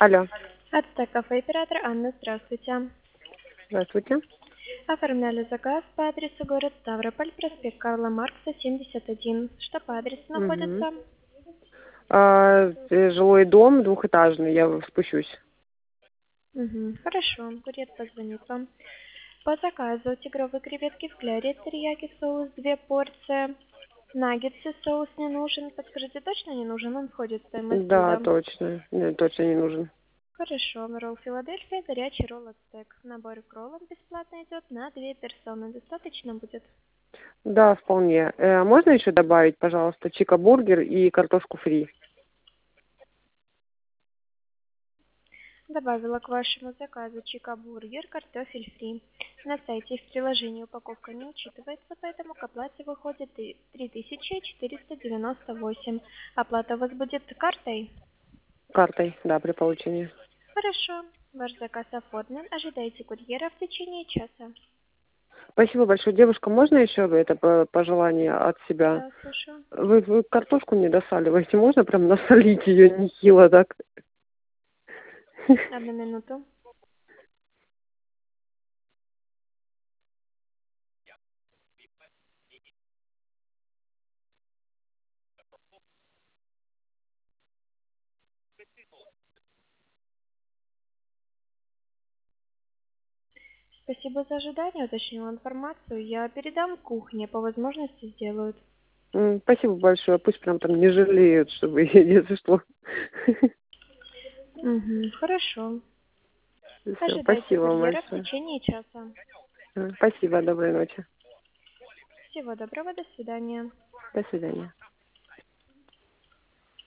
Алло, Ацтек кафе, оператор Анна, здравствуйте. здравствуйте. Оформляли заказ по адресу город Ставрополь, проспект Карла Маркса, 71. Что по адресу Мгм. находится? Жилой дом двухэтажный, я спущусь. Хорошо, курьер позвонит вам. По заказу тигровые креветки в кляре, терияки соус, 2 порции. Наггетсы, соус не нужен. Подскажите, точно не нужен? Он входит в стоимость Да, блюда. точно. Нет, точно не нужен. Хорошо, ролл Филадельфия, горячий ролл Ацтек. Набор к роллам бесплатно идет на 2 персоны. Достаточно будет? Да, вполне. Можно еще добавить, пожалуйста, чикабургер и картошку фри? Добавила к вашему заказу чикабургер, картофель фри. На сайте в приложении упаковка не учитывается, поэтому к оплате выходит 3498. Оплата у вас будет картой? Картой, да, при получении. Хорошо. Ваш заказ оформлен. Ожидайте курьера в течение часа. Спасибо большое. Девушка, можно еще это пожелание от себя? Да, слушаю. Вы картошку не досаливаете, можно прям насолить ее нехило так? Одну минуту. Спасибо за ожидание, уточнила информацию. Я передам кухне, по возможности сделают. Спасибо большое. Пусть прям там не жалеют, чтобы если что. Хорошо. Все, Ожидайте спасибо вам курьера в большое. течение часа. Спасибо, доброй ночи. Всего доброго, до свидания. До свидания.